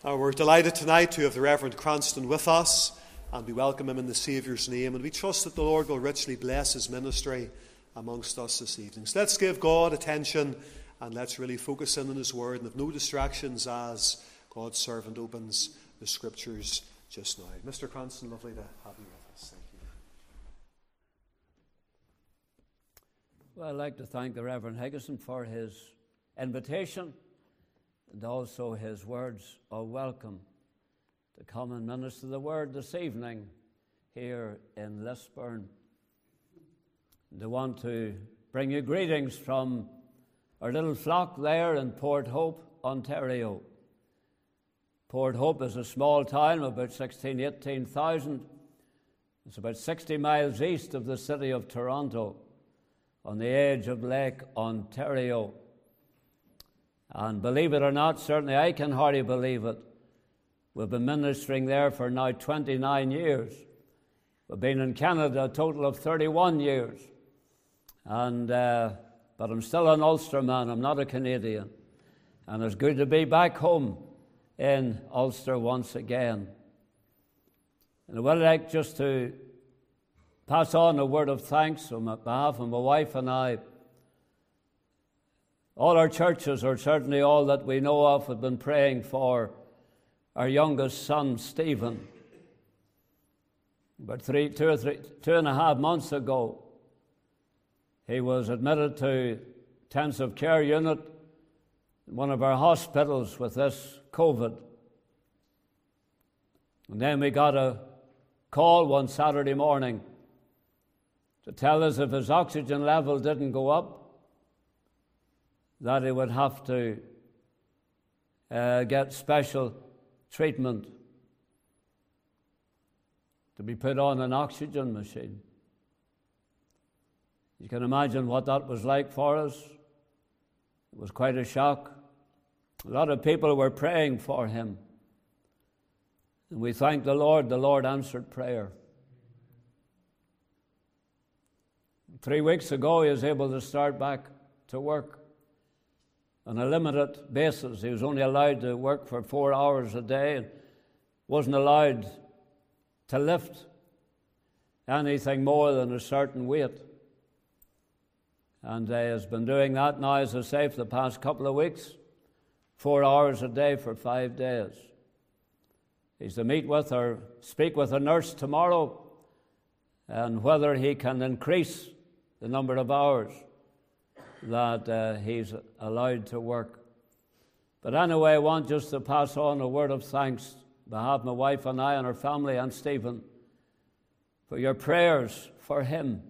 We're delighted tonight to have the Reverend Cranston with us, and we welcome him in the Saviour's name, and we trust that the Lord will richly bless his ministry amongst us this evening. So let's give God attention and let's really focus in on his word and have no distractions as God's servant opens the scriptures just now. Mr. Cranston, lovely to have you with us. Thank you. Well, I'd like to thank the Reverend Higginson for his invitation and also his words of welcome to come and minister the word this evening here in Lisburn. They want to bring you greetings from our little flock there in Port Hope, Ontario. Port Hope is a small town of about 18,000. It's about 60 miles east of the city of Toronto on the edge of Lake Ontario. And believe it or not, certainly I can hardly believe it, we've been ministering there for now 29 years. We've been in Canada a total of 31 years. But I'm still an Ulsterman, I'm not a Canadian. And it's good to be back home in Ulster once again. And I would like just to pass on a word of thanks on behalf of my wife and I. All our churches, or certainly all that we know of, have been praying for our youngest son, Stephen. About 2.5 months ago, he was admitted to intensive care unit in one of our hospitals with this COVID. And then we got a call one Saturday morning to tell us if his oxygen level didn't go up, that he would have to get special treatment to be put on an oxygen machine. You can imagine what that was like for us. It was quite a shock. A lot of people were praying for him. And we thank the Lord answered prayer. 3 weeks ago, he was able to start back to work on a limited basis. He was only allowed to work for 4 hours a day and wasn't allowed to lift anything more than a certain weight. And he has been doing that now, as I say, for the past couple of weeks, 4 hours a day for 5 days. He's to speak with a nurse tomorrow, and whether he can increase the number of hours that he's allowed to work. But anyway, I want just to pass on a word of thanks on behalf of my wife and I and our family and Stephen for your prayers for him,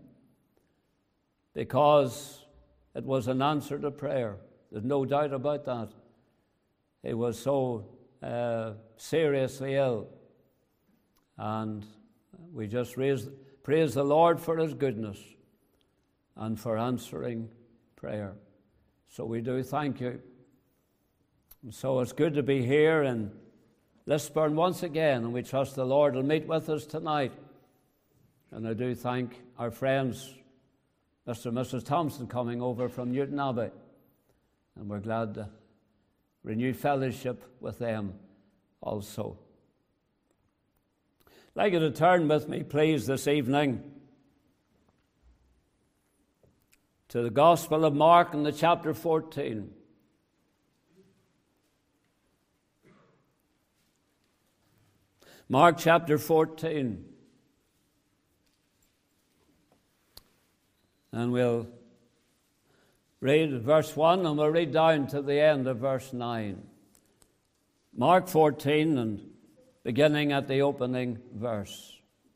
because it was an answer to prayer. There's no doubt about that. He was so seriously ill, and we just praise the Lord for his goodness and for answering prayer. So we do thank you. And so it's good to be here in Lisburn once again, and we trust the Lord will meet with us tonight. And I do thank our friends, Mr. and Mrs. Thompson, coming over from Newton Abbey, and we're glad to renew fellowship with them also. I'd like you to turn with me, please, this evening to the Gospel of Mark in the chapter 14. Mark chapter 14. And we'll read verse 1 and we'll read down to the end of verse 9. Mark 14 and beginning at the opening verse.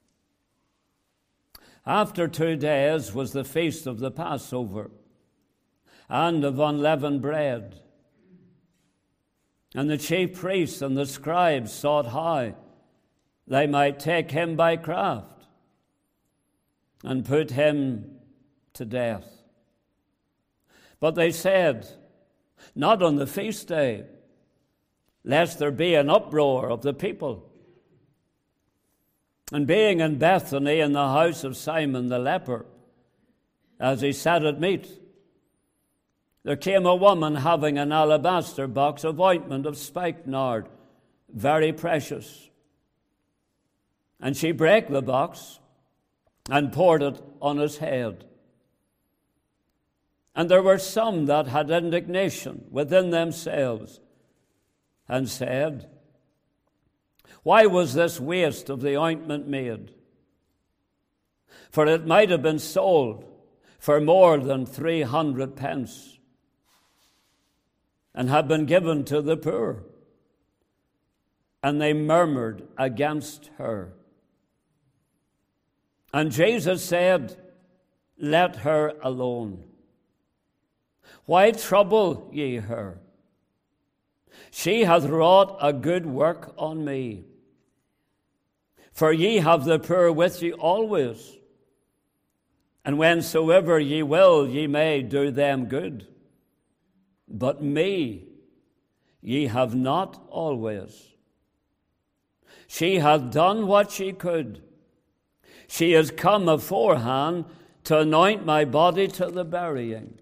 After 2 days was the feast of the Passover and of unleavened bread. And the chief priests and the scribes sought how they might take him by craft and put him to death. But they said, not on the feast day, lest there be an uproar of the people. And being in Bethany in the house of Simon the leper, as he sat at meat, there came a woman having an alabaster box of ointment of spikenard, very precious. And she brake the box and poured it on his head. And there were some that had indignation within themselves, and said, Why was this waste of the ointment made? For it might have been sold for more than 300 pence, and have been given to the poor. And they murmured against her. And Jesus said, Let her alone. Why trouble ye her? She hath wrought a good work on me. For ye have the poor with you always, and whensoever ye will, ye may do them good. But me ye have not always. She hath done what she could. She is come aforehand to anoint my body to the burying.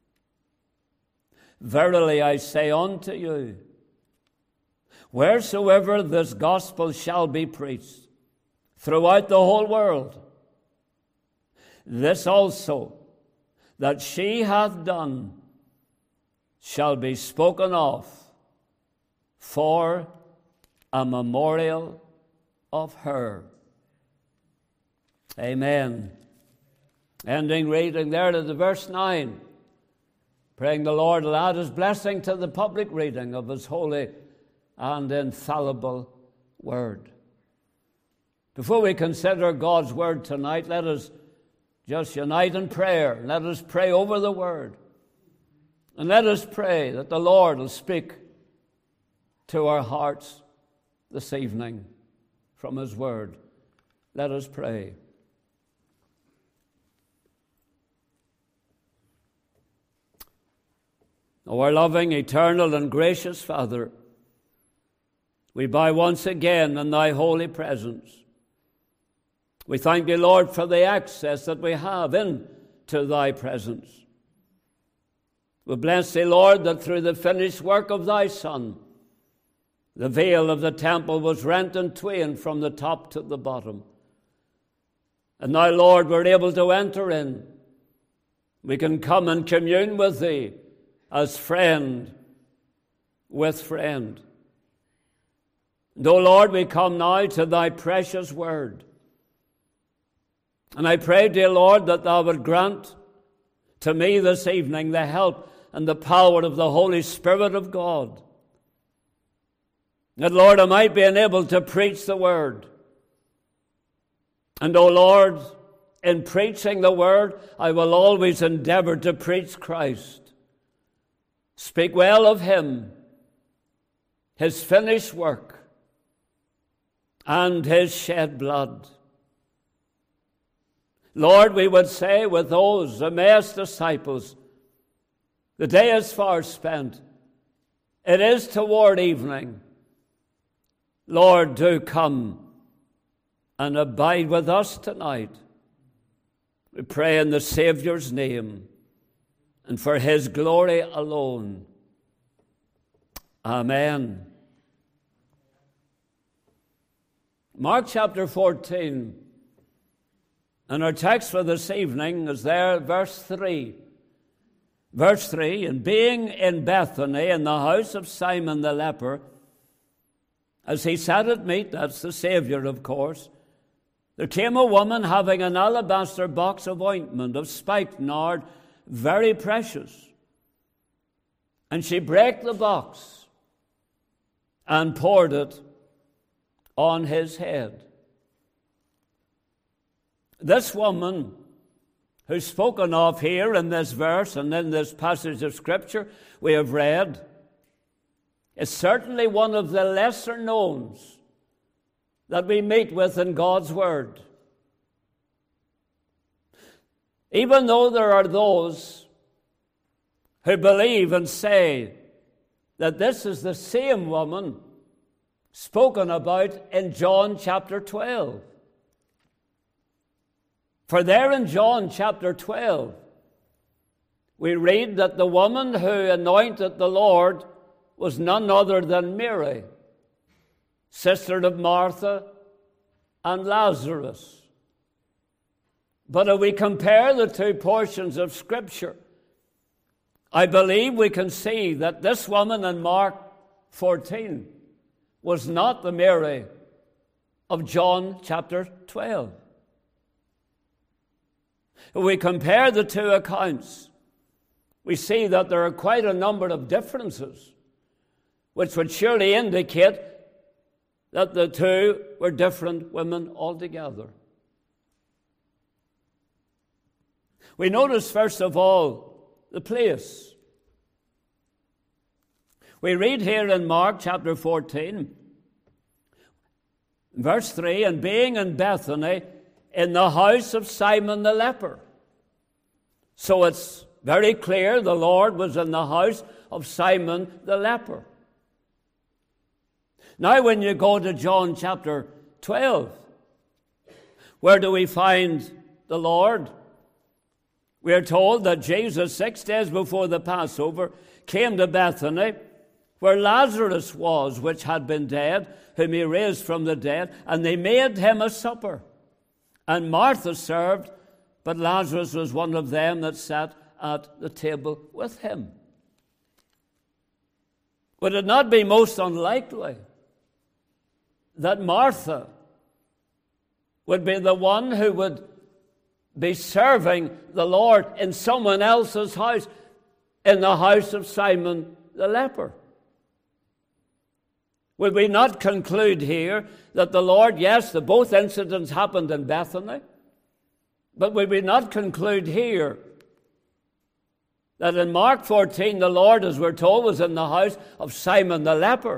Verily I say unto you, wheresoever this gospel shall be preached throughout the whole world, this also that she hath done shall be spoken of for a memorial of her. Amen. Ending reading there to the verse 9. Praying the Lord will add his blessing to the public reading of his holy and infallible word. Before we consider God's word tonight, let us just unite in prayer. Let us pray over the word. And let us pray that the Lord will speak to our hearts this evening from his word. Let us pray. O our loving, eternal, and gracious Father, we bow once again in thy holy presence. We thank thee, Lord, for the access that we have into thy presence. We bless thee, Lord, that through the finished work of thy Son, the veil of the temple was rent in twain from the top to the bottom. And now, Lord, we're able to enter in. We can come and commune with thee as friend with friend. And, O Lord, we come now to thy precious word. And I pray, dear Lord, that thou would grant to me this evening the help and the power of the Holy Spirit of God. That, Lord, I might be enabled to preach the word. And, O Lord, in preaching the word, I will always endeavor to preach Christ. Speak well of him, his finished work, and his shed blood. Lord, we would say with those Emmaus disciples, the day is far spent. It is toward evening. Lord, do come and abide with us tonight. We pray in the Savior's name and for his glory alone. Amen. Mark chapter 14. And our text for this evening is there, verse 3. Verse 3, and being in Bethany in the house of Simon the leper, as he sat at meat, that's the Savior, of course, there came a woman having an alabaster box of ointment of spikenard, very precious. And she brake the box and poured it on his head. This woman who's spoken of here in this verse and in this passage of Scripture we have read is certainly one of the lesser knowns that we meet with in God's Word. Even though there are those who believe and say that this is the same woman spoken about in John chapter 12. For there in John chapter 12, we read that the woman who anointed the Lord was none other than Mary, sister of Martha and Lazarus. But if we compare the two portions of Scripture, I believe we can see that this woman in Mark 14 was not the Mary of John chapter 12. If we compare the two accounts, we see that there are quite a number of differences, which would surely indicate that the two were different women altogether. We notice, first of all, the place. We read here in Mark chapter 14, verse 3, and being in Bethany, in the house of Simon the leper. So it's very clear the Lord was in the house of Simon the leper. Now when you go to John chapter 12, where do we find the Lord? We are told that Jesus, 6 days before the Passover, came to Bethany, where Lazarus was, which had been dead, whom he raised from the dead, and they made him a supper. And Martha served, but Lazarus was one of them that sat at the table with him. Would it not be most unlikely that Martha would be the one who would be serving the Lord in someone else's house, in the house of Simon the leper? Would we not conclude here that the Lord, yes, the both incidents happened in Bethany, but would we not conclude here that in Mark 14 the Lord, as we're told, was in the house of Simon the leper,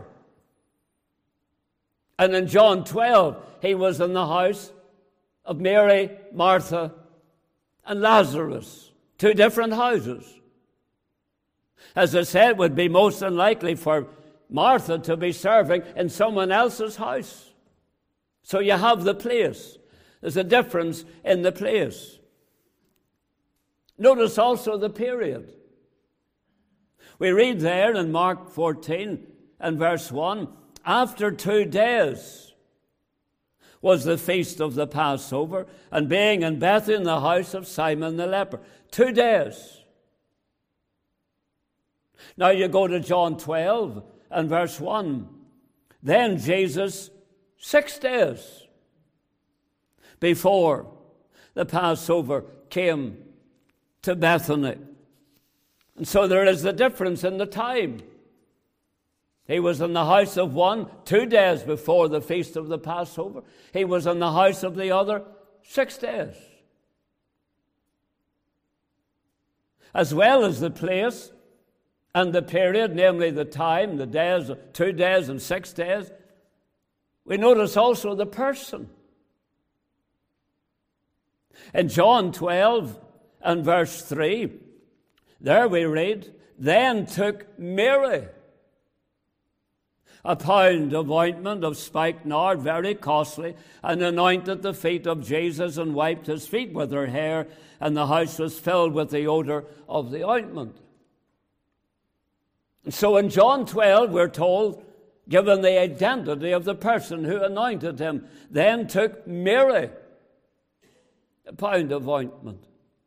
and in John 12 he was in the house of Mary, Martha, and Lazarus, two different houses? As I said, it would be most unlikely for Martha to be serving in someone else's house. So you have the place. There's a difference in the place. Notice also the period. We read there in Mark 14 and verse 1, after 2 days was the feast of the Passover, and being in Bethany in the house of Simon the leper. 2 days. Now you go to John 12 and verse 1. Then Jesus, 6 days before the Passover, came to Bethany. And so there is a difference in the time. He was in the house of one 2 days before the feast of the Passover. He was in the house of the other 6 days. As well as the place and the period, namely the time, the days, 2 days and 6 days, we notice also the person. In John 12 and verse 3, there we read, then took Mary a pound of ointment of spikenard, very costly, and anointed the feet of Jesus and wiped his feet with her hair, and the house was filled with the odor of the ointment. So in John 12, we're told, given the identity of the person who anointed him, then took Mary a pound of ointment.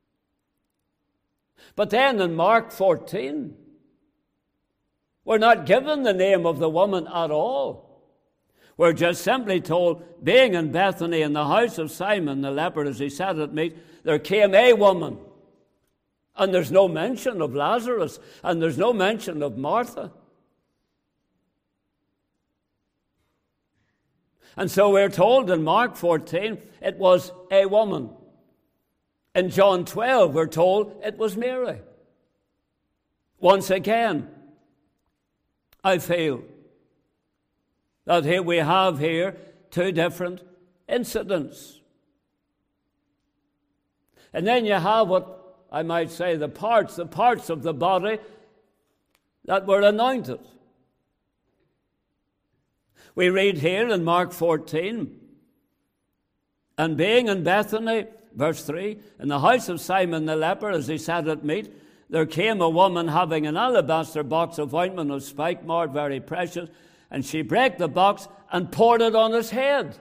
But then in Mark 14, we're not given the name of the woman at all. We're just simply told, being in Bethany in the house of Simon the leper, as he sat at meat, there came a woman. And there's no mention of Lazarus, and there's no mention of Martha. And so we're told in Mark 14, it was a woman. In John 12, we're told it was Mary. Once again, I feel that here we have here two different incidents. And then you have what I might say the parts of the body that were anointed. We read here in Mark 14, and being in Bethany, verse 3, in the house of Simon the leper, as he sat at meat, there came a woman having an alabaster box of ointment of spikenard, very precious, and she brake the box and poured it on his head.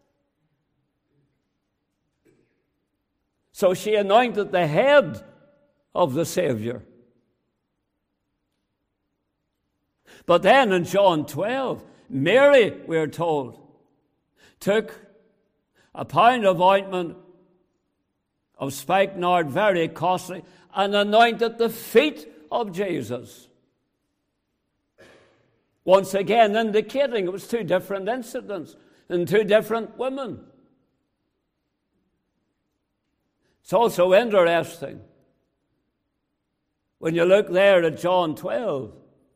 So she anointed the head of the Savior. But then in John 12, Mary, we're told, took a pound of ointment of spikenard, very costly, and anointed the feet of Jesus. Once again indicating it was two different incidents and two different women. It's also interesting when you look there at John 12,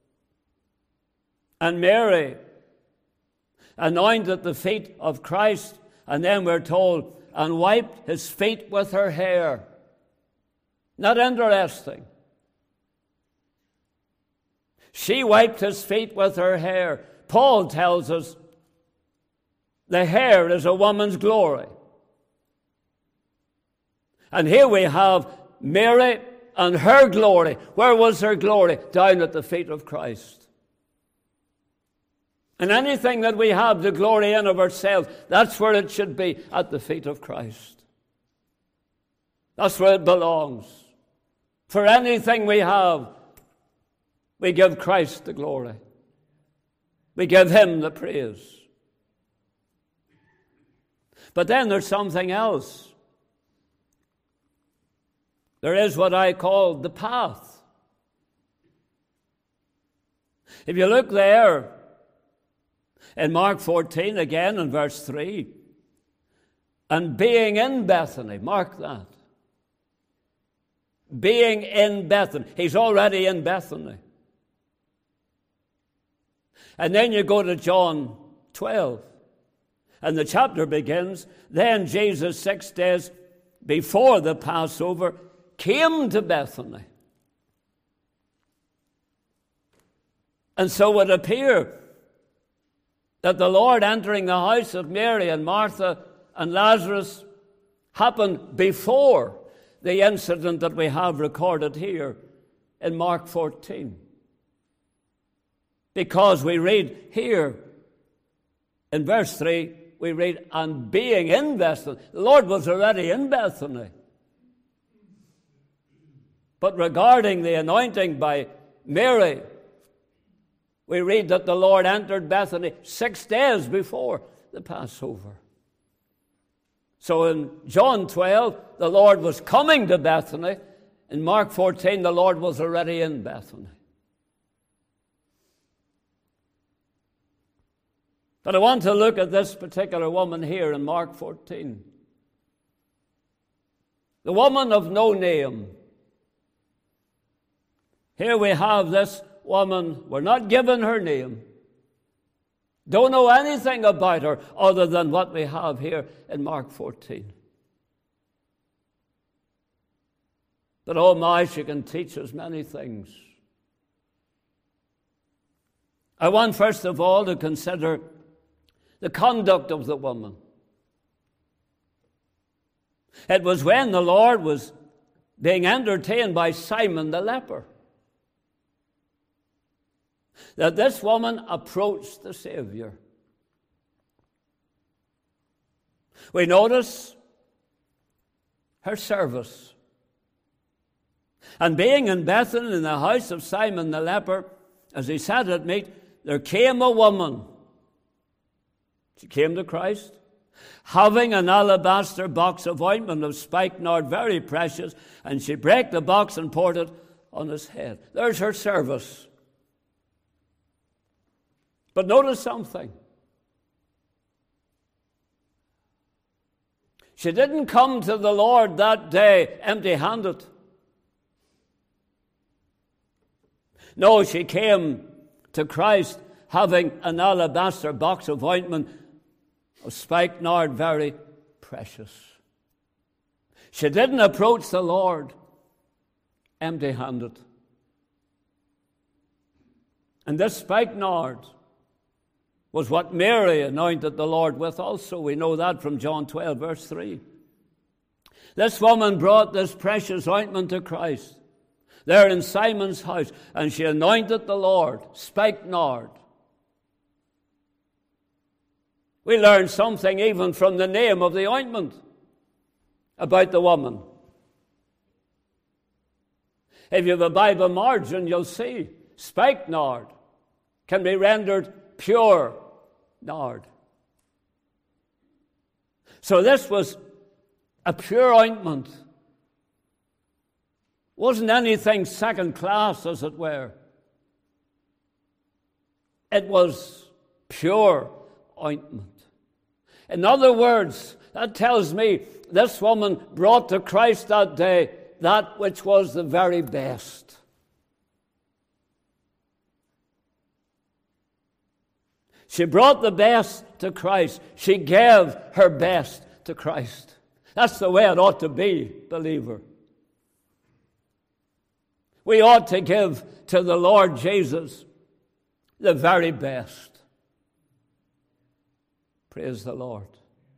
and Mary anointed the feet of Christ, and then we're told, and wiped his feet with her hair. Not interesting? She wiped his feet with her hair. Paul tells us the hair is a woman's glory. And here we have Mary and her glory. Where was her glory? Down at the feet of Christ. And anything that we have the glory in of ourselves, that's where it should be, at the feet of Christ. That's where it belongs. For anything we have, we give Christ the glory. We give him the praise. But then there's something else. There is what I call the path. If you look there in Mark 14 again in verse 3, and being in Bethany, mark that. Being in Bethany. He's already in Bethany. And then you go to John 12, and the chapter begins, then Jesus 6 days before the Passover came to Bethany. And so it would appear that the Lord entering the house of Mary and Martha and Lazarus happened before the incident that we have recorded here in Mark 14. Because we read here in verse 3, we read, and being in Bethany. The Lord was already in Bethany. But regarding the anointing by Mary, we read that the Lord entered Bethany 6 days before the Passover. So in John 12, the Lord was coming to Bethany. In Mark 14, the Lord was already in Bethany. But I want to look at this particular woman here in Mark 14. The woman of no name. Here we have this woman, we're not given her name. Don't know anything about her other than what we have here in Mark 14. But oh my, she can teach us many things. I want first of all to consider the conduct of the woman. It was when the Lord was being entertained by Simon the leper that this woman approached the Savior. We notice her service. And being in Bethany in the house of Simon the leper, as he sat at meat, there came a woman. She came to Christ, having an alabaster box of ointment of spikenard, very precious, and she brake the box and poured it on his head. There's her service. But notice something. She didn't come to the Lord that day empty-handed. No, she came to Christ having an alabaster box of ointment of spikenard, very precious. She didn't approach the Lord empty-handed. And this spikenard was what Mary anointed the Lord with also. We know that from John 12, verse 3. This woman brought this precious ointment to Christ there in Simon's house, and she anointed the Lord, spikenard. We learn something even from the name of the ointment about the woman. If you have a Bible margin, you'll see spikenard can be rendered pure nard. So this was a pure ointment. Wasn't anything second class, as it were. It was pure ointment. In other words, that tells me this woman brought to Christ that day that which was the very best. She brought the best to Christ. She gave her best to Christ. That's the way it ought to be, believer. We ought to give to the Lord Jesus the very best. Praise the Lord.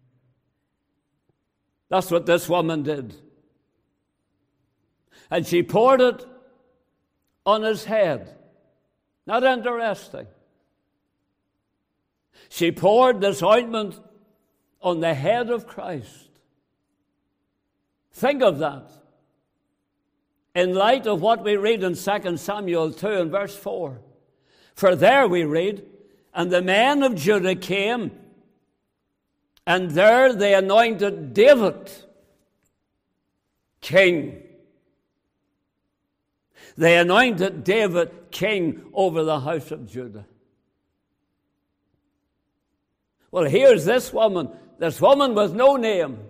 That's what this woman did. And she poured it on his head. Not interesting. She poured this ointment on the head of Christ. Think of that. In light of what we read in 2 Samuel 2 and verse 4. For there we read, and the men of Judah came, and there they anointed David king. They anointed David king over the house of Judah. Well, here's this woman with no name.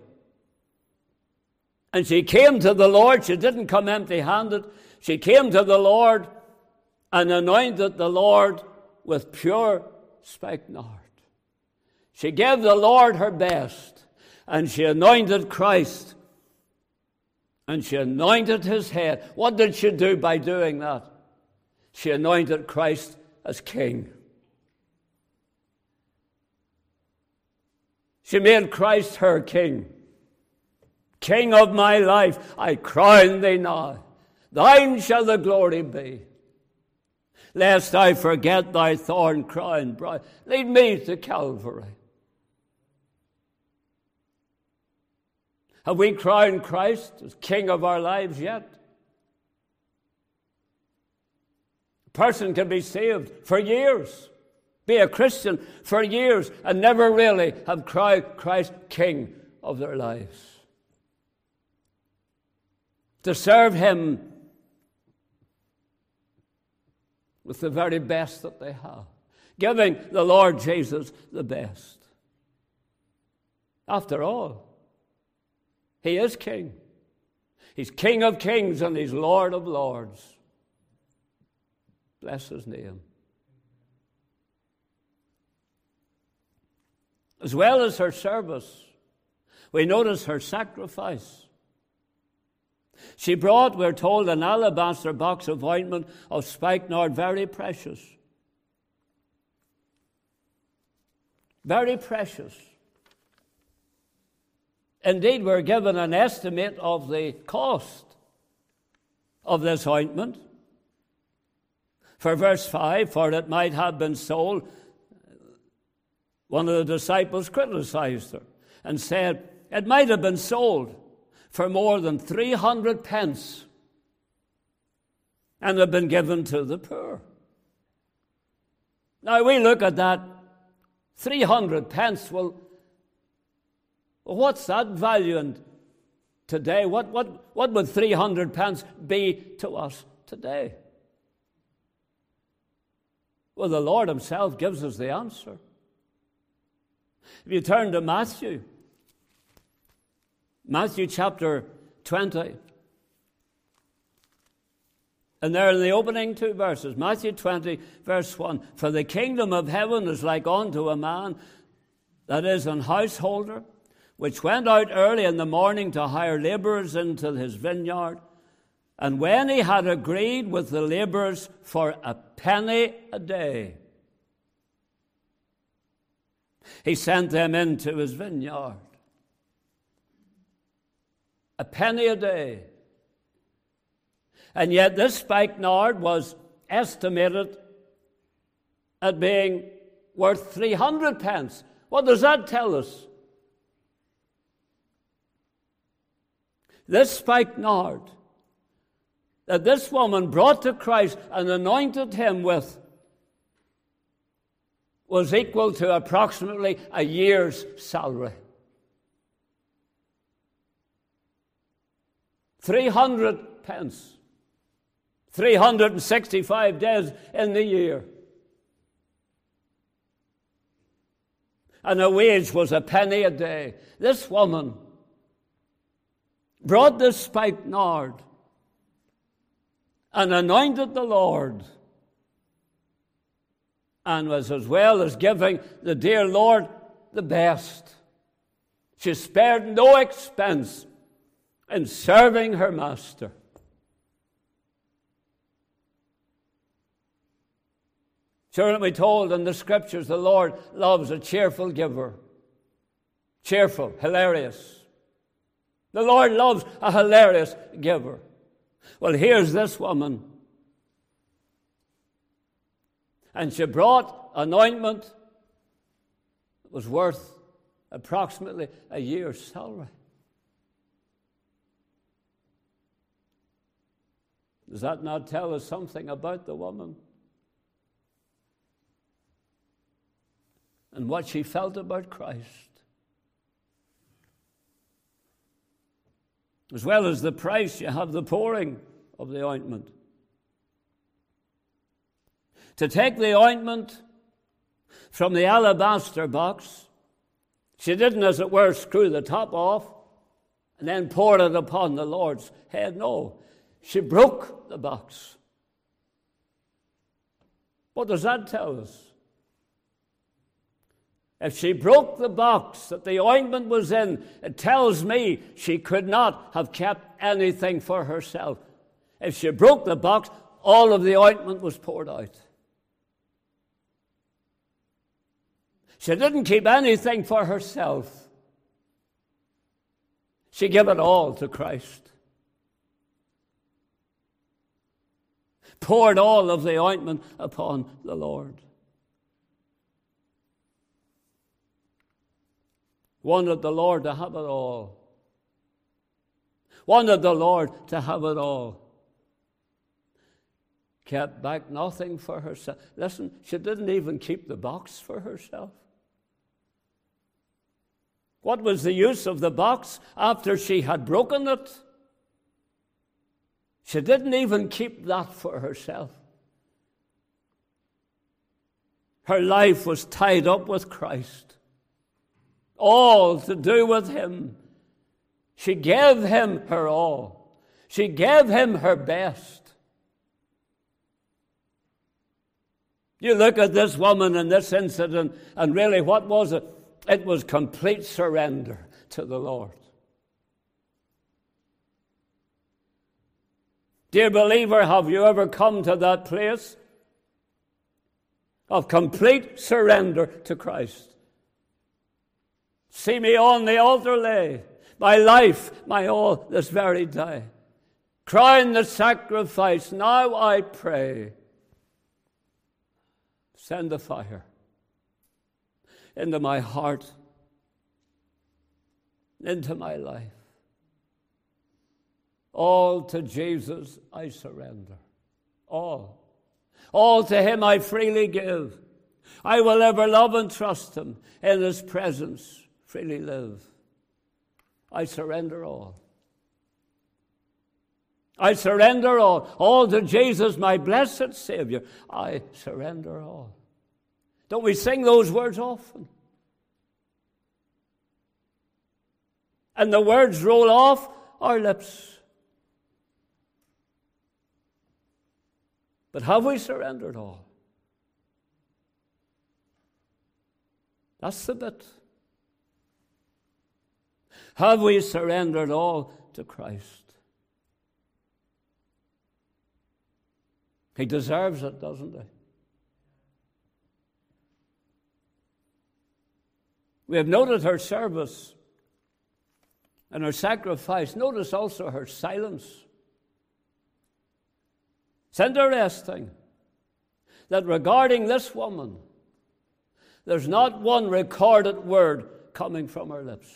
And she came to the Lord. She didn't come empty-handed. She came to the Lord and anointed the Lord with pure spikenard. She gave the Lord her best, and she anointed Christ, and she anointed his head. What did she do by doing that? She anointed Christ as king. She made Christ her king. King of my life, I crown thee now. Thine shall the glory be. Lest I forget thy thorn-crowned bride, lead me to Calvary. Have we crowned Christ as King of our lives yet? A person can be saved for years, be a Christian for years, and never really have crowned Christ King of their lives. To serve him with the very best that they have, giving the Lord Jesus the best. After all, he is king. He's King of kings and he's Lord of lords. Bless his name. As well as her service, we notice her sacrifice. She brought, we're told, an alabaster box of ointment of spikenard, very precious. Very precious. Indeed, we're given an estimate of the cost of this ointment. For verse 5, for it might have been sold, one of the disciples criticized her and said, it might have been sold for more than 300 pence and have been given to the poor. Now we look at that 300 pence. Well, what's that value in today? What would 300 pence be to us today? Well, the Lord himself gives us the answer. If you turn to Matthew chapter 20, and there in the opening two verses, Matthew 20, verse 1, for the kingdom of heaven is like unto a man that is an householder, which went out early in the morning to hire laborers into his vineyard. And when he had agreed with the laborers for a penny a day, he sent them into his vineyard. A penny a day. And yet this spikenard was estimated at being worth 300 pence. What does that tell us? This spikenard that this woman brought to Christ and anointed him with was equal to approximately a year's salary. 300 pence. 365 days in the year. And her wage was a penny a day. This woman brought this spikenard and anointed the Lord, and was, as well as giving the dear Lord the best, she spared no expense in serving her master. Surely we're told in the Scriptures the Lord loves a cheerful giver. Cheerful, hilarious. The Lord loves a hilarious giver. Well, here's this woman. And she brought an ointment that was worth approximately a year's salary. Does that not tell us something about the woman? And what she felt about Christ? As well as the price, you have the pouring of the ointment. To take the ointment from the alabaster box, she didn't, as it were, screw the top off and then pour it upon the Lord's head. No, she broke the box. What does that tell us? If she broke the box that the ointment was in, it tells me she could not have kept anything for herself. If she broke the box, all of the ointment was poured out. She didn't keep anything for herself. She gave it all to Christ. Poured all of the ointment upon the Lord. Wanted the Lord to have it all. Wanted the Lord to have it all. Kept back nothing for herself. Listen, she didn't even keep the box for herself. What was the use of the box after she had broken it? She didn't even keep that for herself. Her life was tied up with Christ. All to do with him. She gave him her all. She gave him her best. You look at this woman in this incident, and really, what was it? It was complete surrender to the Lord. Dear believer, have you ever come to that place of complete surrender to Christ? See me on the altar lay, my life, my all, this very day. Crown the sacrifice, now I pray. Send the fire into my heart, into my life. All to Jesus I surrender. All. All to him I freely give. I will ever love and trust him. In his presence freely live. I surrender all. I surrender all. All to Jesus, my blessed Savior. I surrender all. Don't we sing those words often? And the words roll off our lips. But have we surrendered all? That's the bit. Have we surrendered all to Christ? He deserves it, doesn't he? We have noted her service and her sacrifice. Notice also her silence. It's interesting that regarding this woman, There's not one recorded word coming from her lips.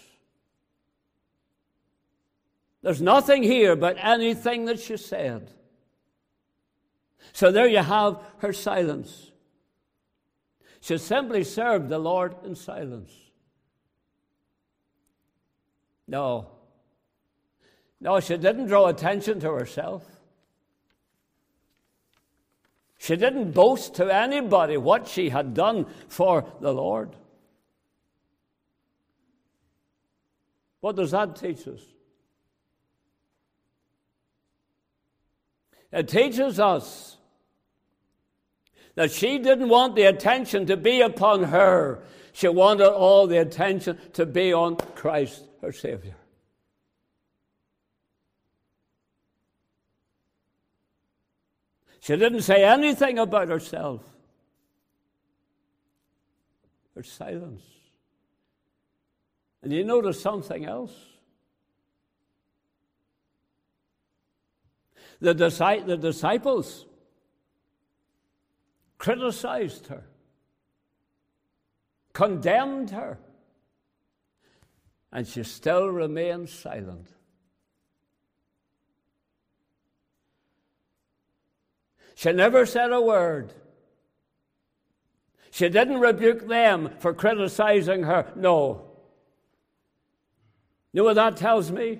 There's nothing here but anything that she said. So there you have her silence. She simply served the Lord in silence. No, she didn't draw attention to herself. She didn't boast to anybody what she had done for the Lord. What does that teach us? It teaches us that she didn't want the attention to be upon her. She wanted all the attention to be on Christ, her Savior. She didn't say anything about herself. Her silence. And you notice something else. The disciples criticized her, condemned her, and she still remained silent. She never said a word. She didn't rebuke them for criticizing her. No. You know what that tells me?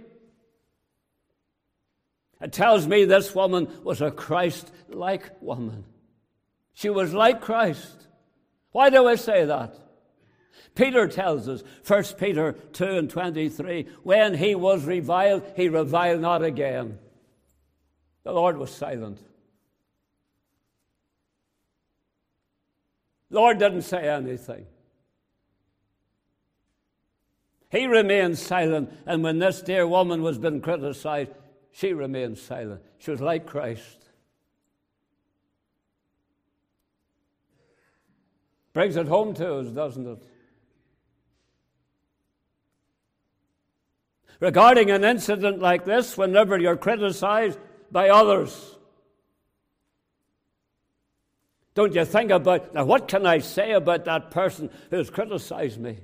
It tells me this woman was a Christ-like woman. She was like Christ. Why do I say that? Peter tells us, 1 Peter 2:23, when he was reviled, he reviled not again. The Lord was silent. The Lord didn't say anything. He remained silent, and when this dear woman was being criticized, she remained silent. She was like Christ. Brings it home to us, doesn't it? Regarding an incident like this, whenever you're criticized by others, don't you think about, now what can I say about that person who's criticized me?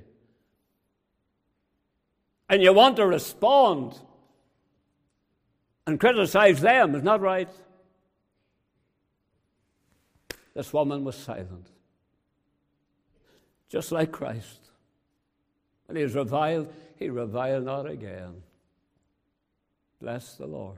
And you want to respond and criticize them, isn't that right? This woman was silent. Just like Christ. When he was reviled, he reviled not again. Bless the Lord.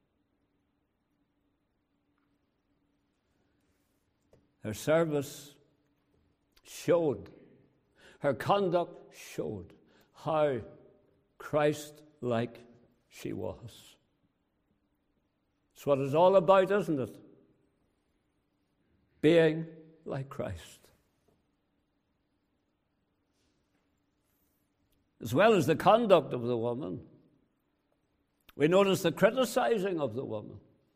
Her service showed, her conduct showed how Christ-like she was. It's what it's all about, isn't it? Being like Christ. As well as the conduct of the woman, we notice the criticizing of the woman.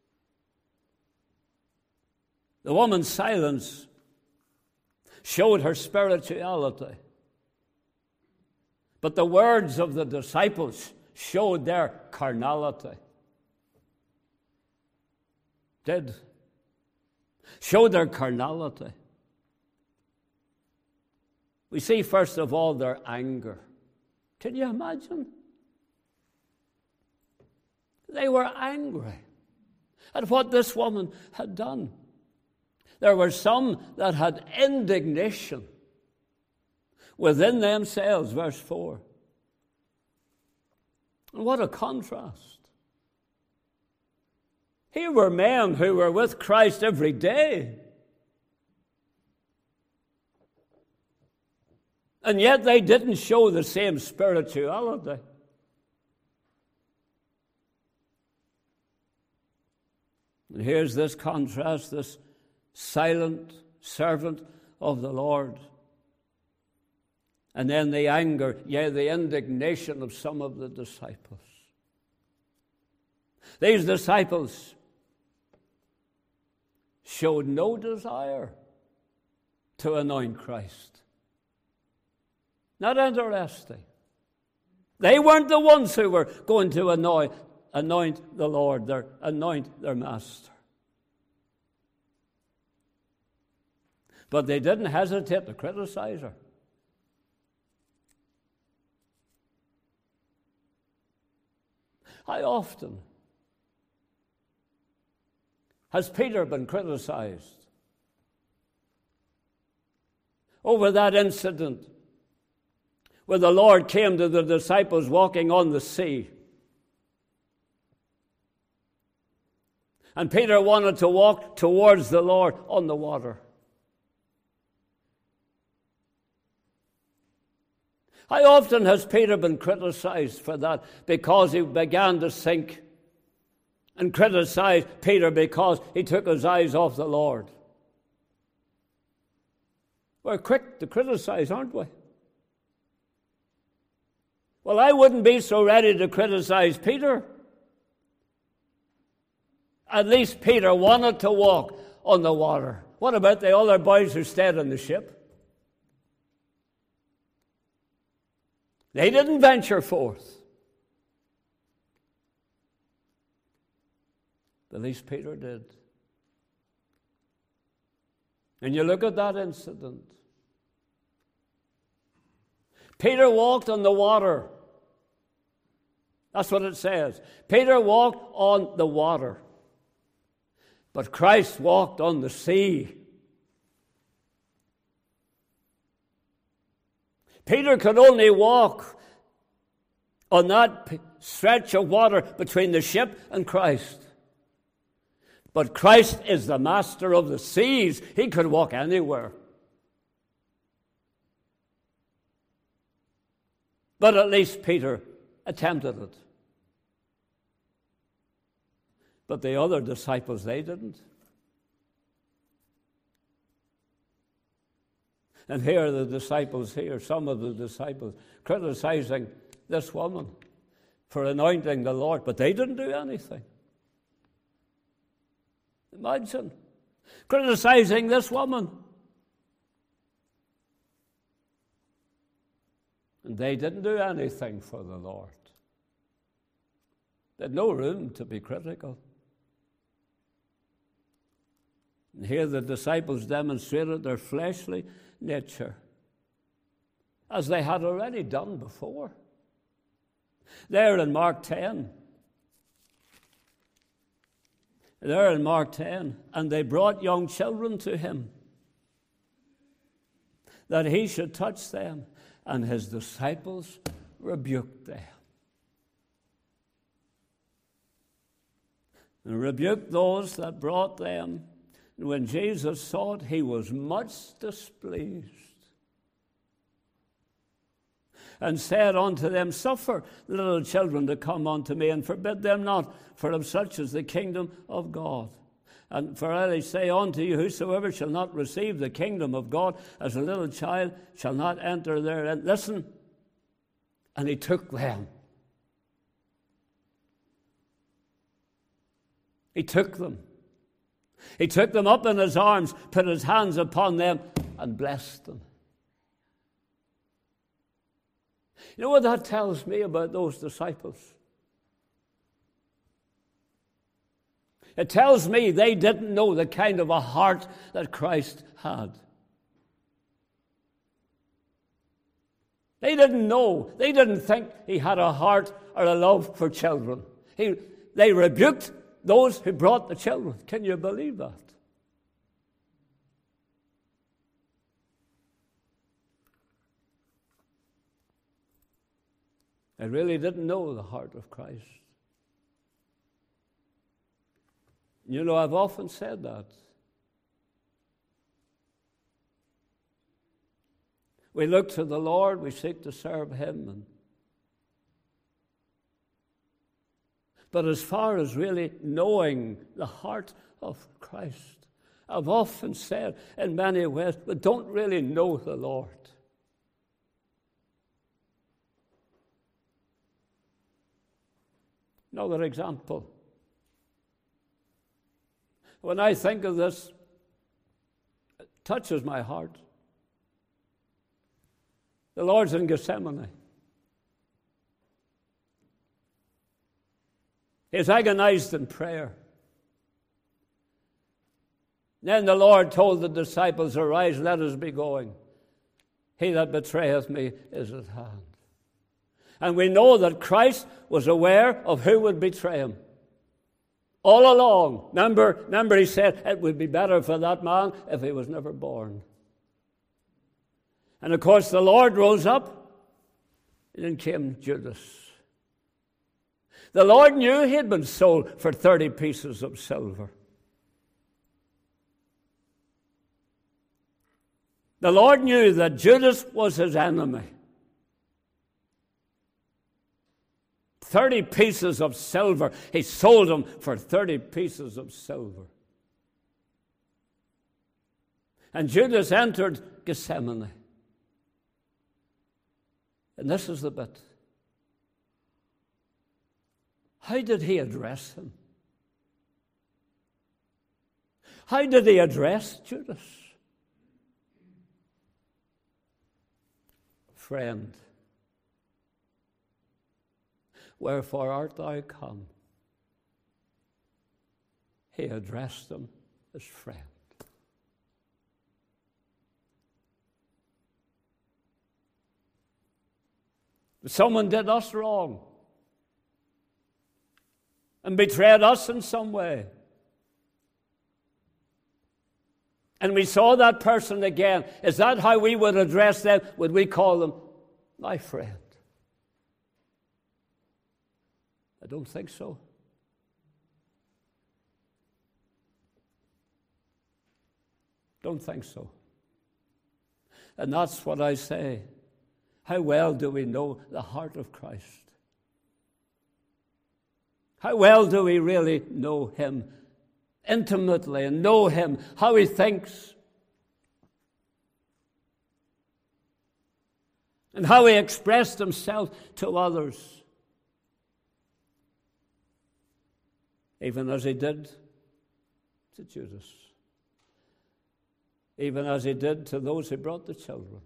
The woman's silence showed her spirituality. But the words of the disciples showed their carnality. Showed their carnality. We see, first of all, their anger. Can you imagine? They were angry at what this woman had done. There were some that had indignation within themselves, verse 4. And what a contrast. Here were men who were with Christ every day. And yet they didn't show the same spirituality. And here's this contrast, this silent servant of the Lord. And then the anger, the indignation of some of the disciples. These disciples showed no desire to anoint Christ. Not interesting. They weren't the ones who were going to anoint the Lord, anoint their master. But they didn't hesitate to criticize her. How often has Peter been criticized over that incident where the Lord came to the disciples walking on the sea? And Peter wanted to walk towards the Lord on the water. How often has Peter been criticized for that because he began to sink? And criticized Peter because he took his eyes off the Lord. We're quick to criticize, aren't we? Well, I wouldn't be so ready to criticize Peter. At least Peter wanted to walk on the water. What about the other boys who stayed on the ship? They didn't venture forth. At least Peter did. And you look at that incident. Peter walked on the water. That's what it says. Peter walked on the water. But Christ walked on the sea. Peter could only walk on that stretch of water between the ship and Christ. But Christ is the master of the seas. He could walk anywhere. But at least Peter attempted it. But the other disciples, they didn't. And here are the disciples here, some of the disciples, criticizing this woman for anointing the Lord, but they didn't do anything. Imagine, criticizing this woman. And they didn't do anything for the Lord. They had no room to be critical. And here the disciples demonstrated their fleshly nature, as they had already done before. There in Mark 10. There in Mark 10. And they brought young children to him, that he should touch them. And his disciples rebuked them. And rebuked those that brought them. And when Jesus saw it, he was much displeased. And said unto them, Suffer little children to come unto me, and forbid them not, for of such is the kingdom of God. And for I say unto you, whosoever shall not receive the kingdom of God as a little child shall not enter therein. Listen. And he took them. He took them. He took them up in his arms, put his hands upon them, and blessed them. You know what that tells me about those disciples? It tells me they didn't know the kind of a heart that Christ had. They didn't know. They didn't think he had a heart or a love for children. They rebuked those who brought the children. Can you believe that? They really didn't know the heart of Christ. You know, I've often said that. We look to the Lord, we seek to serve him. But as far as really knowing the heart of Christ, I've often said in many ways, we don't really know the Lord. Another example. When I think of this, it touches my heart. The Lord's in Gethsemane. He's agonized in prayer. Then the Lord told the disciples, Arise, let us be going. He that betrayeth me is at hand. And we know that Christ was aware of who would betray him. All along. Remember he said it would be better for that man if he was never born. And of course the Lord rose up, and then came Judas. The Lord knew he had been sold for 30 pieces of silver. The Lord knew that Judas was his enemy. 30 pieces of silver. He sold him for 30 pieces of silver. And Judas entered Gethsemane. And this is the bit. How did he address him? How did he address Judas? Friend, wherefore art thou come? He addressed him as friend. Someone did us wrong and betrayed us in some way. And we saw that person again. Is that how we would address them? Would we call them my friend? I don't think so. Don't think so. And that's what I say. How well do we know the heart of Christ? How well do we really know him intimately and know him, how he thinks, and how he expressed himself to others, even as he did to Judas, even as he did to those who brought the children.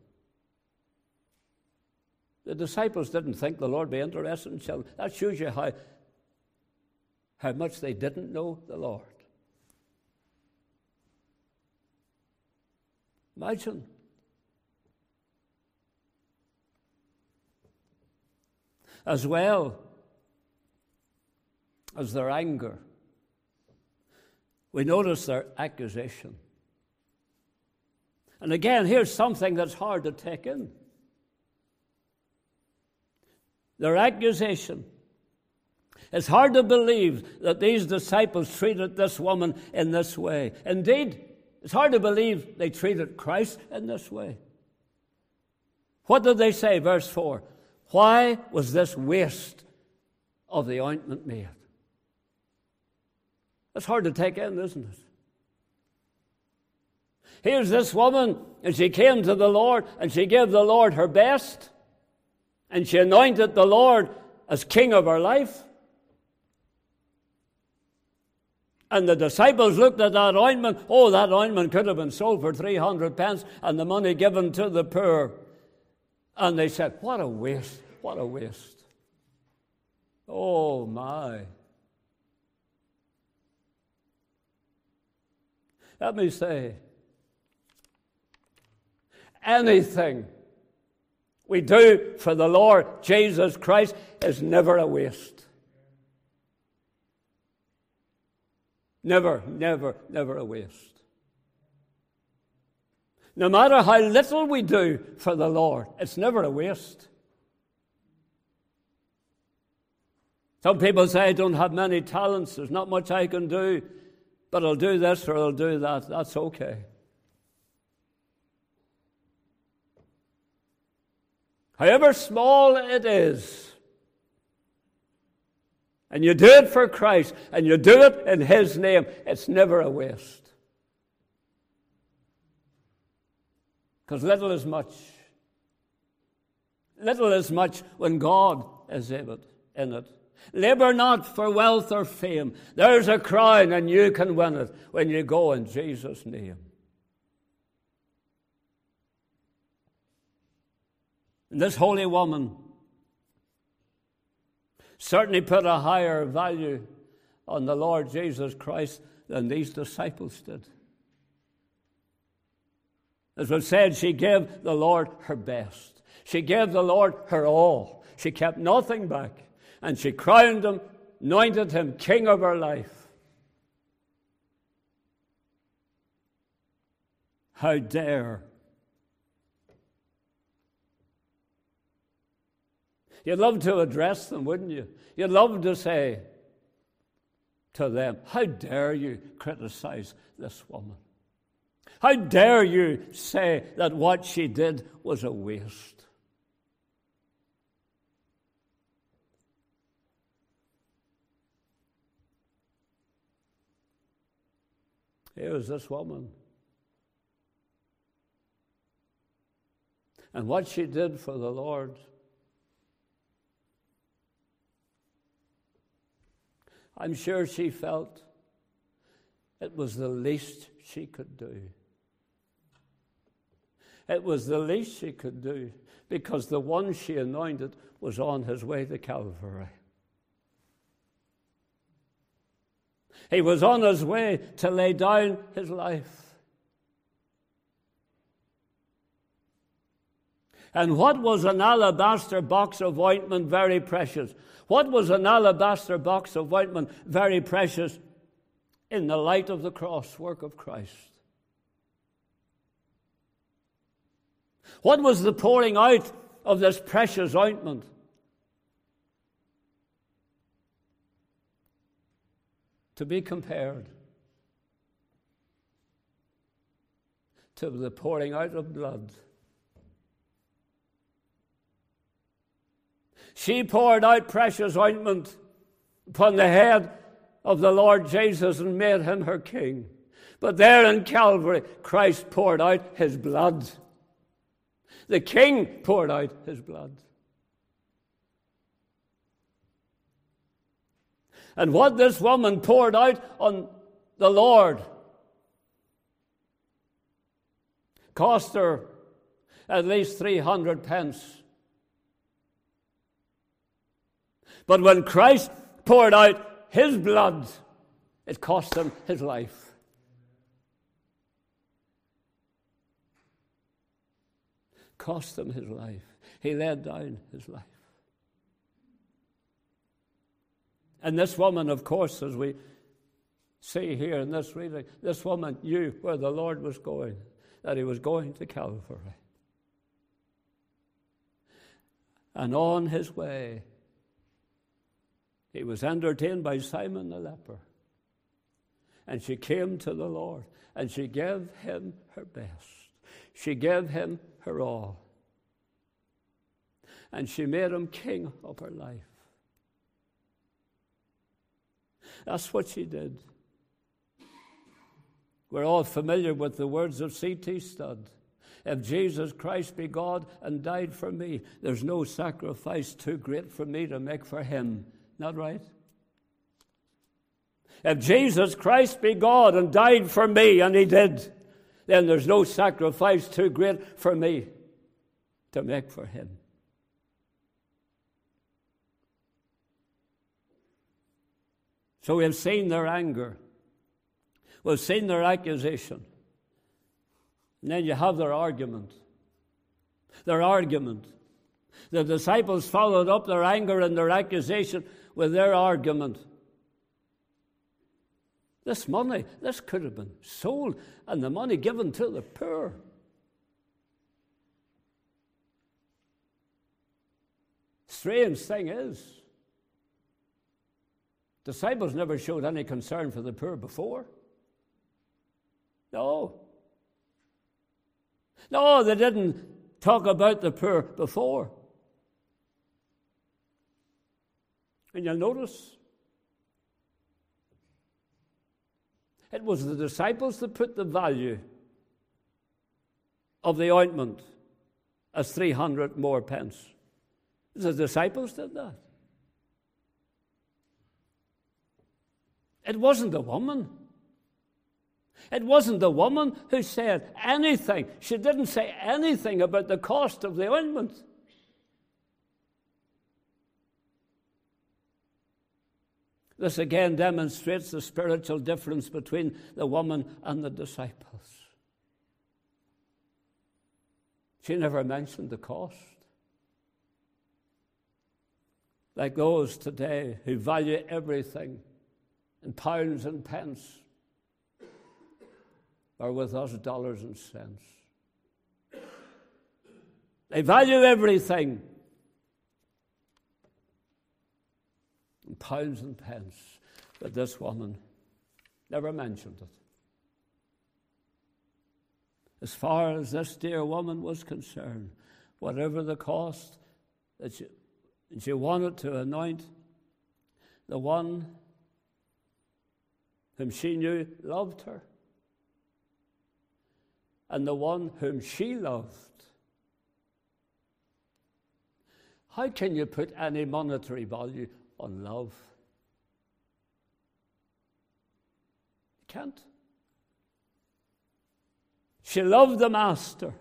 The disciples didn't think the Lord would be interested in children. That shows you how much they didn't know the Lord. Imagine. As well as their anger, we notice their accusation. And again, here's something that's hard to take in. Their accusation. It's hard to believe that these disciples treated this woman in this way. Indeed, it's hard to believe they treated Christ in this way. What did they say? Verse 4. Why was this waste of the ointment made? That's hard to take in, isn't it? Here's this woman, and she came to the Lord, and she gave the Lord her best, and she anointed the Lord as king of her life. And the disciples looked at that ointment. Oh, that ointment could have been sold for 300 pence and the money given to the poor. And they said, what a waste, what a waste. Oh, my. Let me say, anything we do for the Lord Jesus Christ is never a waste. Never, never, never a waste. No matter how little we do for the Lord, it's never a waste. Some people say, I don't have many talents, there's not much I can do, but I'll do this or I'll do that. That's okay. However small it is, and you do it for Christ, and you do it in his name, it's never a waste. Because little is much. Little is much when God is in it. Labor not for wealth or fame. There's a crown, and you can win it when you go in Jesus' name. And this holy woman certainly put a higher value on the Lord Jesus Christ than these disciples did. As was said, she gave the Lord her best. She gave the Lord her all. She kept nothing back. And she crowned him, anointed him king of her life. How dare. You'd love to address them, wouldn't you? You'd love to say to them, how dare you criticize this woman? How dare you say that what she did was a waste? Here was this woman. And what she did for the Lord. I'm sure she felt it was the least she could do. It was the least she could do because the one she anointed was on his way to Calvary. He was on his way to lay down his life. And what was an alabaster box of ointment very precious? What was an alabaster box of ointment very precious in the light of the cross work of Christ? What was the pouring out of this precious ointment? To be compared to the pouring out of blood. She poured out precious ointment upon the head of the Lord Jesus and made him her king. But there in Calvary, Christ poured out his blood. The king poured out his blood. And what this woman poured out on the Lord cost her at least 300 pence. But when Christ poured out his blood, it cost him his life. Cost him his life. He laid down his life. And this woman, of course, as we see here in this reading, this woman knew where the Lord was going, that he was going to Calvary. And on his way, he was entertained by Simon the leper. And she came to the Lord, and she gave him her best. She gave him her all. And she made him king of her life. That's what she did. We're all familiar with the words of C.T. Studd. If Jesus Christ be God and died for me, there's no sacrifice too great for me to make for him. Not right? If Jesus Christ be God and died for me, and he did, then there's no sacrifice too great for me to make for him. So we have seen their anger. We've seen their accusation. And then you have their argument. Their argument. The disciples followed up their anger and their accusation with their argument. This money, this could have been sold and the money given to the poor. Strange thing is, disciples never showed any concern for the poor before. No, they didn't talk about the poor before. And you'll notice, it was the disciples that put the value of the ointment as 300 more pence. The disciples did that. It wasn't the woman. It wasn't the woman who said anything. She didn't say anything about the cost of the ointment. This again demonstrates the spiritual difference between the woman and the disciples. She never mentioned the cost. like those today who value everything in pounds and pence, or with us dollars and cents. They value everything in pounds and pence, but this woman never mentioned it. As far as this dear woman was concerned, whatever the cost, that she wanted to anoint the one whom she knew loved her and the one whom she loved. How can you put any monetary value on love? You can't. She loved the Master.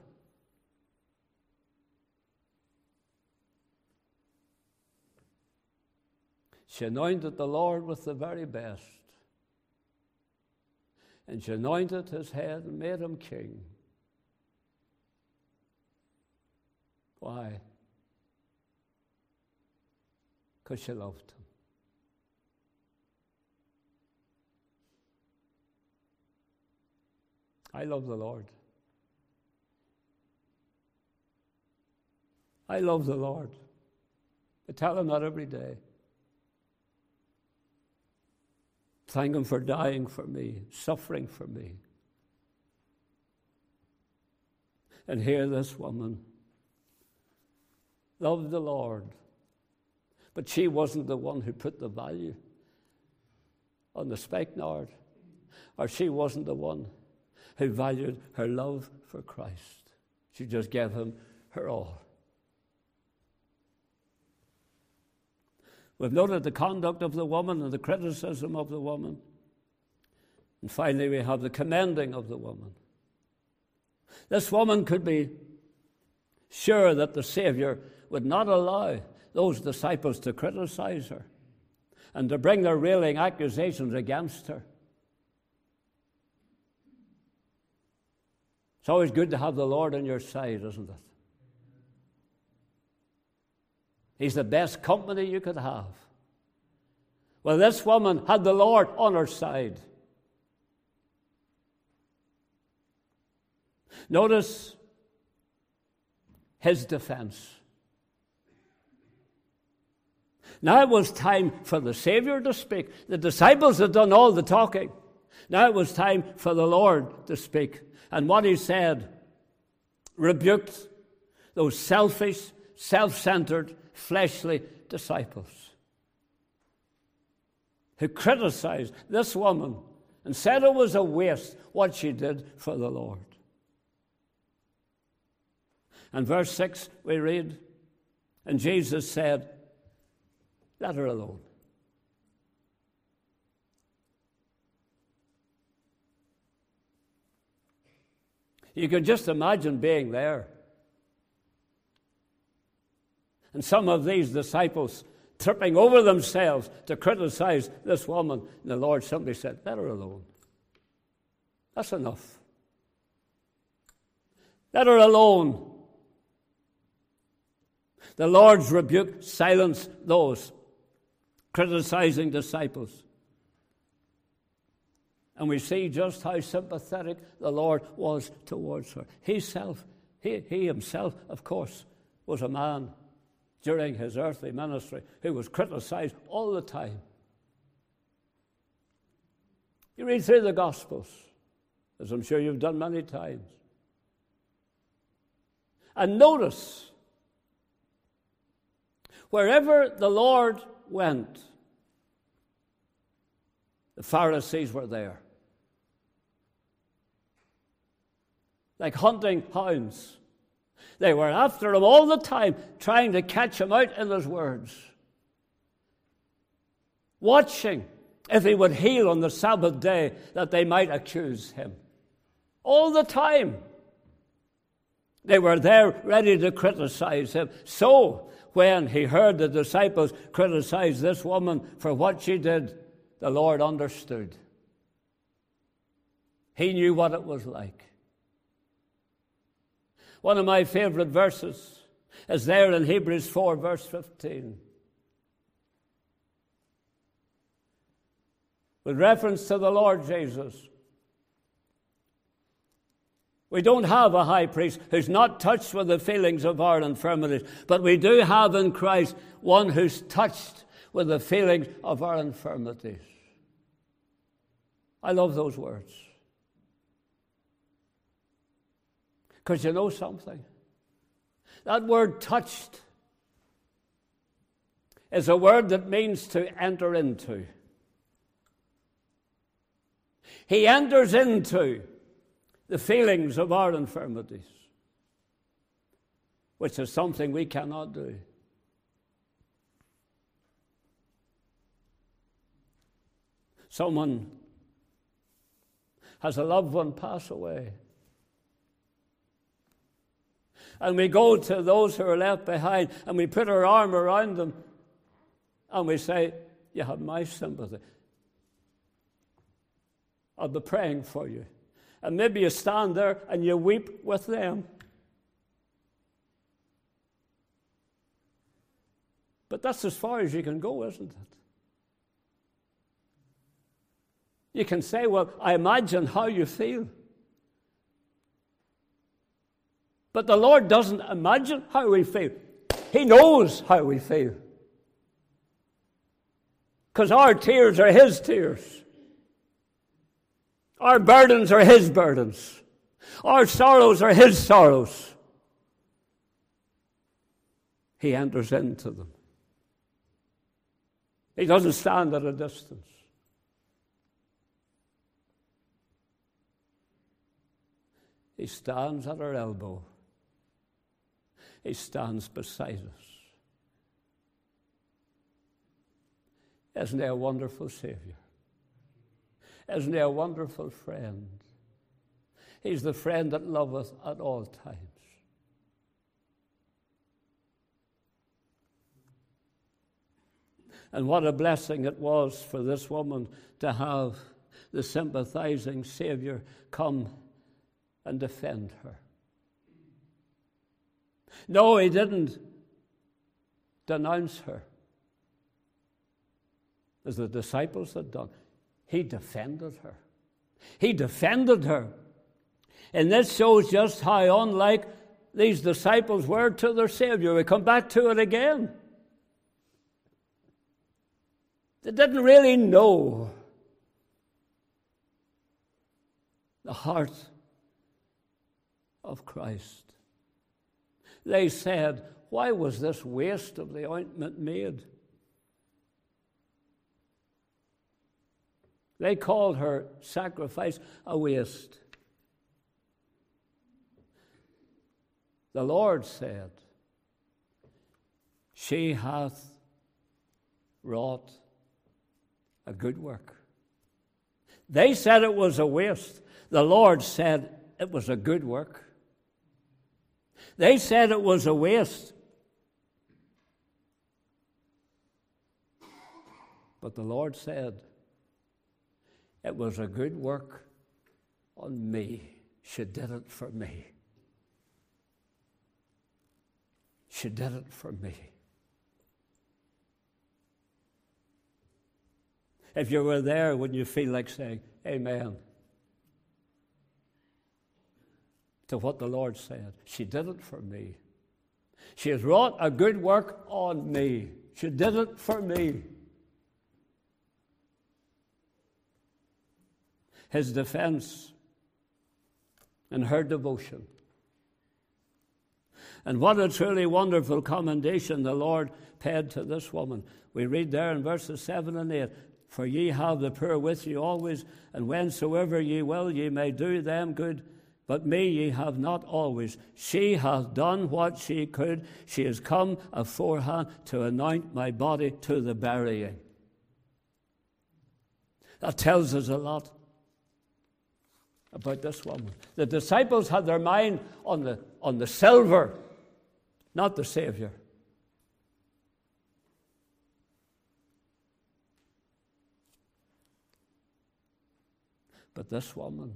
She anointed the Lord with the very best. And she anointed his head and made him king. Why? Because she loved him. I love the Lord. I love the Lord. I tell him that every day. Thank him for dying for me, suffering for me. And here this woman loved the Lord, but she wasn't the one who put the value on the spikenard, or she wasn't the one who valued her love for Christ. She just gave him her all. We've noted the conduct of the woman and the criticism of the woman. And finally, we have the commending of the woman. This woman could be sure that the Savior would not allow those disciples to criticize her and to bring their railing accusations against her. It's always good to have the Lord on your side, isn't it? He's the best company you could have. Well, this woman had the Lord on her side. Notice his defense. Now it was time for the Savior to speak. The disciples had done all the talking. Now it was time for the Lord to speak. And what he said rebuked those selfish, self-centered, fleshly disciples who criticized this woman and said it was a waste what she did for the Lord. And verse 6 we read, and Jesus said, let her alone. You can just imagine being there. And some of these disciples tripping over themselves to criticize this woman. And the Lord simply said, let her alone. That's enough. Let her alone. The Lord's rebuke silenced those criticizing disciples. And we see just how sympathetic the Lord was towards her. He himself, of course, was a man during his earthly ministry who was criticized all the time. You read through the Gospels, as I'm sure you've done many times, and notice wherever the Lord went, the Pharisees were there, like hunting hounds. They were after him all the time, trying to catch him out in his words, watching if he would heal on the Sabbath day that they might accuse him. All the time. They were there ready to criticize him. So, when he heard the disciples criticize this woman for what she did, the Lord understood. He knew what it was like. One of my favorite verses is there in Hebrews 4, verse 15. with reference to the Lord Jesus. We don't have a high priest who's not touched with the feelings of our infirmities, but we do have in Christ one who's touched with the feelings of our infirmities. I love those words. Because you know something? That word touched is a word that means to enter into. He enters into the feelings of our infirmities, which is something we cannot do. Someone has a loved one pass away, and we go to those who are left behind and we put our arm around them and we say, you have my sympathy. I'll be praying for you. And maybe you stand there and you weep with them. But that's as far as you can go, isn't it? You can say, well, I imagine how you feel. But the Lord doesn't imagine how we feel. He knows how we feel. Because our tears are His tears. Our burdens are His burdens. Our sorrows are His sorrows. He enters into them. He doesn't stand at a distance. He stands at our elbow. He stands beside us. Isn't He a wonderful Savior? Isn't He a wonderful friend? He's the friend that loveth at all times. And what a blessing it was for this woman to have the sympathizing Savior come and defend her. No, He didn't denounce her as the disciples had done. He defended her. He defended her. And this shows just how unlike these disciples were to their Savior. We come back to it again. They didn't really know the heart of Christ. They said, why was this waste of the ointment made? They called her sacrifice a waste. The Lord said, she hath wrought a good work. They said it was a waste. The Lord said it was a good work. They said it was a waste. But the Lord said, it was a good work on me. She did it for me. She did it for me. If you were there, wouldn't you feel like saying, amen, to what the Lord said? She did it for me. She has wrought a good work on me. She did it for me. His defense and her devotion. And what a truly wonderful commendation the Lord paid to this woman. We read there in verses 7 and 8, for ye have the poor with you always, and whensoever ye will, ye may do them good. But me ye have not always. She hath done what she could. She is come aforehand to anoint my body to the burying. That tells us a lot about this woman. The disciples had their mind on the silver, not the Savior. But this woman,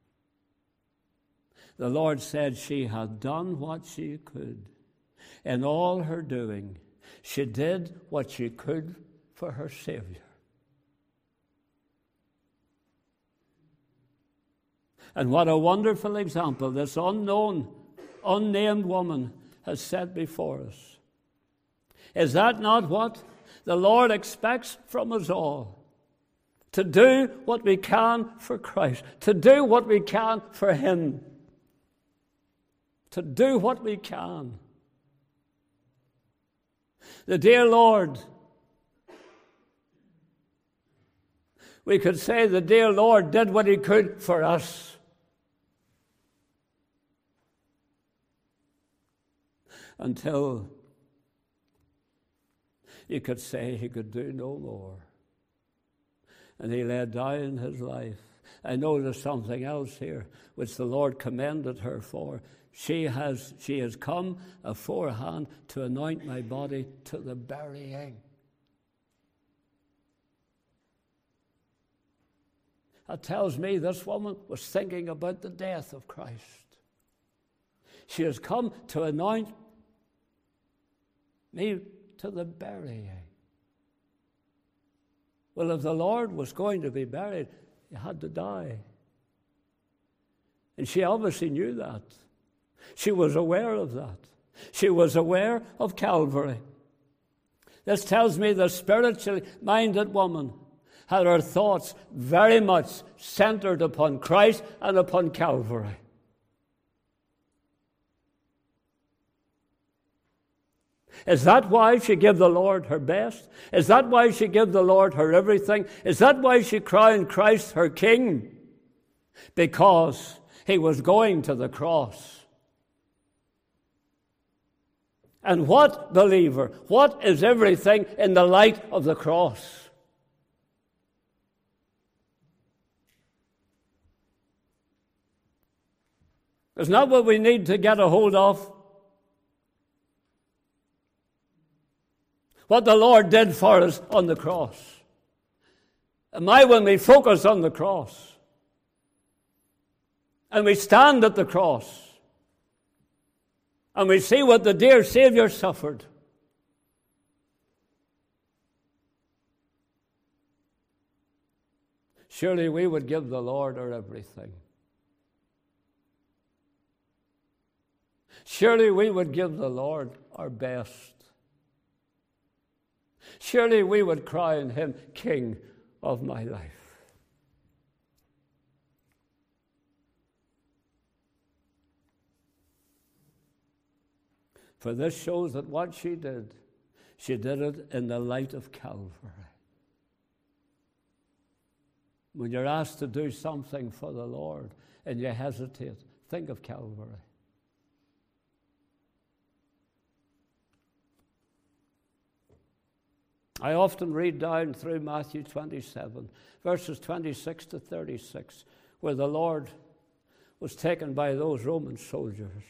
the Lord said she had done what she could. In all her doing, she did what she could for her Savior. And what a wonderful example this unknown, unnamed woman has set before us. Is that not what the Lord expects from us all? To do what we can for Christ, to do what we can for Him, to do what we can. The dear Lord, we could say the dear Lord did what He could for us. Until you could say He could do no more. And He laid down His life. I know there's something else here which the Lord commended her for. She has come aforehand to anoint my body to the burying. That tells me this woman was thinking about the death of Christ. She has come to anoint me to the burying. Well, if the Lord was going to be buried, He had to die. And she obviously knew that. She was aware of that. She was aware of Calvary. This tells me the spiritually minded woman had her thoughts very much centered upon Christ and upon Calvary. Is that why she gave the Lord her best? Is that why she gave the Lord her everything? Is that why she crowned Christ her King? Because He was going to the cross. And what, believer, what is everything in the light of the cross? Isn't that what we need to get a hold of? What the Lord did for us on the cross. And when we focus on the cross, and we stand at the cross, and we see what the dear Savior suffered, surely we would give the Lord our everything. Surely we would give the Lord our best. Surely we would crown Him King of my life. For this shows that what she did it in the light of Calvary. When you're asked to do something for the Lord and you hesitate, think of Calvary. I often read down through Matthew 27, verses 26 to 36, where the Lord was taken by those Roman soldiers.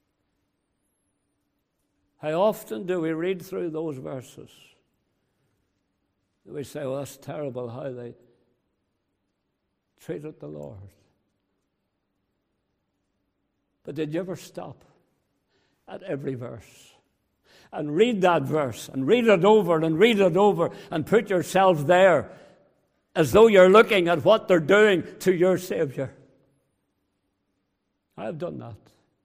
How often do we read through those verses? We say, well, that's terrible how they treated the Lord. But did you ever stop at every verse and read that verse and read it over and put yourself there as though you're looking at what they're doing to your Savior? I've done that.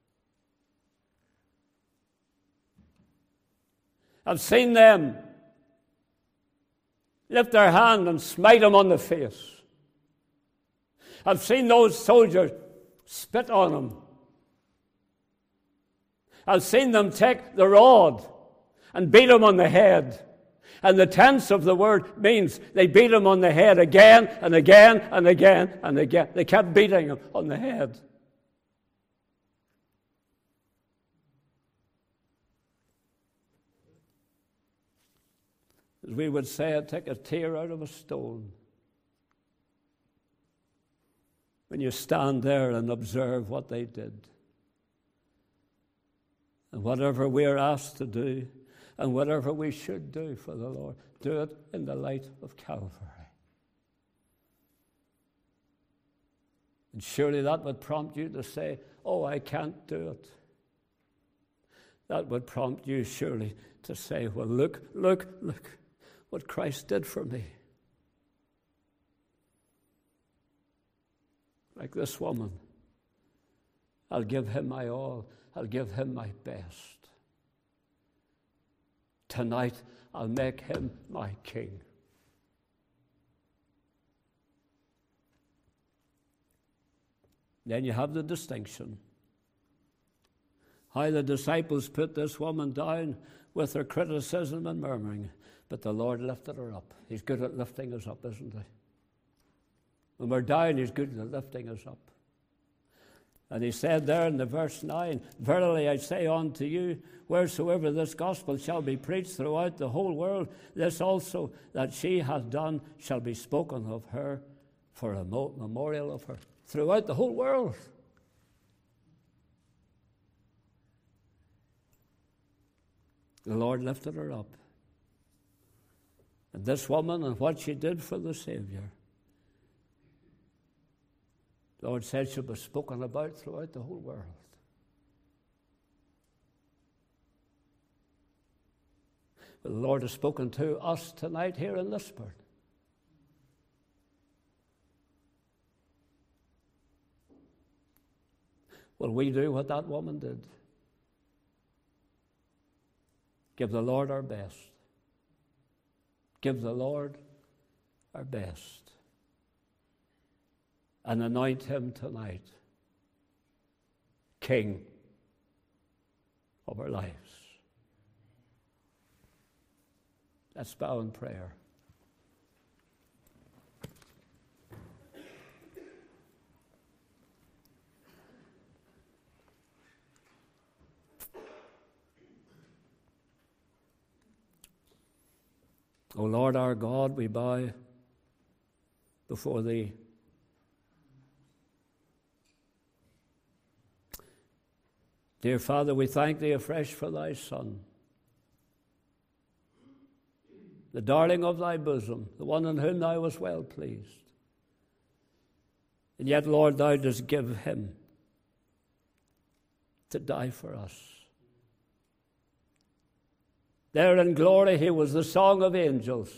I've seen them lift their hand and smite him on the face. I've seen those soldiers spit on him. I've seen them take the rod and beat him on the head. And the tense of the word means they beat him on the head again and again and again and again. They kept beating him on the head. As we would say, it took a tear out of a stone when you stand there and observe what they did. And whatever we're asked to do and whatever we should do for the Lord, do it in the light of Calvary. And surely that would prompt you to say, oh, I can't do it. That would prompt you surely to say, well, look what Christ did for me. like this woman. I'll give him my all. I'll give him my best. Tonight, I'll make him my king. Then you have the distinction. How the disciples put this woman down with her criticism and murmuring, but the Lord lifted her up. He's good at lifting us up, isn't he? When we're down, he's good at lifting us up. And he said there in the verse 9, verily I say unto you, wheresoever this gospel shall be preached throughout the whole world, this also that she hath done shall be spoken of her for a memorial of her. Throughout the whole world. The Lord lifted her up. And this woman and what she did for the Savior, the Lord said she'll be spoken about throughout the whole world. The Lord has spoken to us tonight here in Lisburn. Will we do what that woman did? Give the Lord our best. Give the Lord our best. And anoint him tonight King of our lives. Let's bow in prayer. O Lord our God, we bow before Thee. Dear Father, we thank Thee afresh for Thy Son, the darling of Thy bosom, the one in whom Thou wast well pleased. And yet, Lord, Thou dost give Him to die for us. There in glory, He was the song of angels.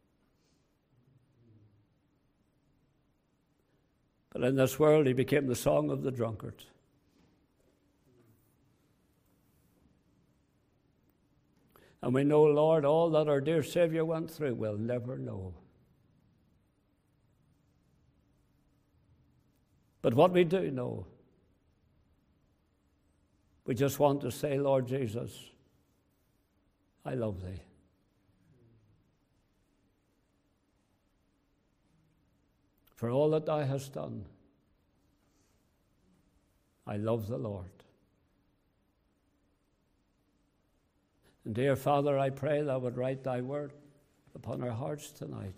But in this world, He became the song of the drunkard. And we know, Lord, all that our dear Savior went through, we'll never know. But what we do know, we just want to say, Lord Jesus, I love Thee. For all that Thou hast done, I love the Lord. And dear Father, I pray Thou would write Thy word upon our hearts tonight.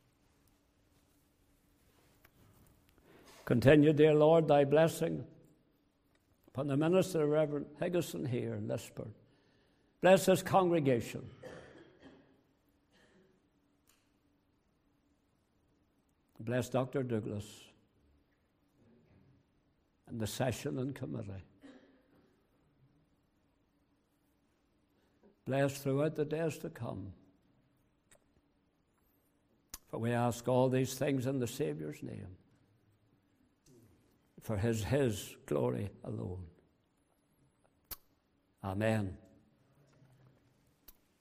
Continue, dear Lord, Thy blessing upon the minister, Reverend Higginson here in Lisburn. Bless this congregation. Bless Dr. Douglas and the session and committee. Bless throughout the days to come. For we ask all these things in the Saviour's name, for His glory alone. Amen.